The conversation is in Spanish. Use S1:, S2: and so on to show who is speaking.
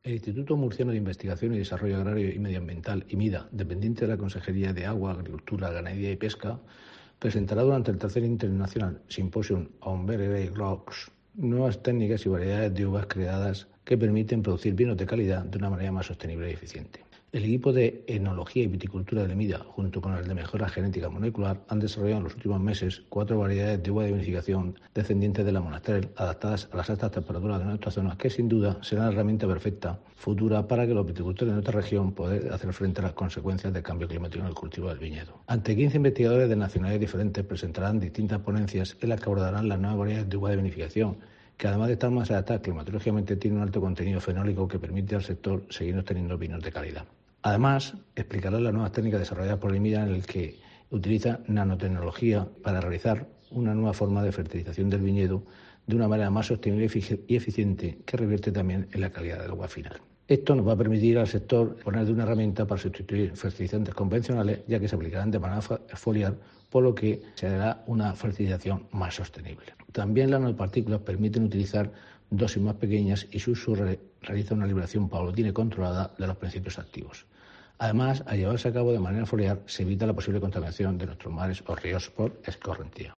S1: El Instituto Murciano de Investigación y Desarrollo Agrario y Medioambiental, IMIDA, dependiente de la Consejería de Agua, Agricultura, Ganadería y Pesca, presentará durante el tercer Internacional Symposium on Berry Rocks nuevas técnicas y variedades de uvas creadas que permiten producir vinos de calidad de una manera más sostenible y eficiente. El equipo de Enología y Viticultura del IMIDA, junto con el de Mejora Genética Molecular, han desarrollado en los últimos meses 4 variedades de uva de vinificación descendientes de la Monastrell, adaptadas a las altas temperaturas de nuestra zona, que sin duda serán la herramienta perfecta futura para que los viticultores de nuestra región puedan hacer frente a las consecuencias del cambio climático en el cultivo del viñedo. Ante 15 investigadores de nacionalidades diferentes presentarán distintas ponencias en las que abordarán las nuevas variedades de uva de vinificación, que además de estar más adaptadas climatológicamente tienen un alto contenido fenólico que permite al sector seguir obteniendo vinos de calidad. Además, explicarán las nuevas técnicas desarrolladas por el IMIDA en el que utiliza nanotecnología para realizar una nueva forma de fertilización del viñedo de una manera más sostenible y eficiente que revierte también en la calidad del agua final. Esto nos va a permitir al sector poner de una herramienta para sustituir fertilizantes convencionales, ya que se aplicarán de manera foliar, por lo que se hará una fertilización más sostenible. También las nanopartículas permiten utilizar dosis más pequeñas y su uso realiza una liberación paulatina y controlada de los principios activos. Además, al llevarse a cabo de manera foliar, se evita la posible contaminación de nuestros mares o ríos por escorrentía.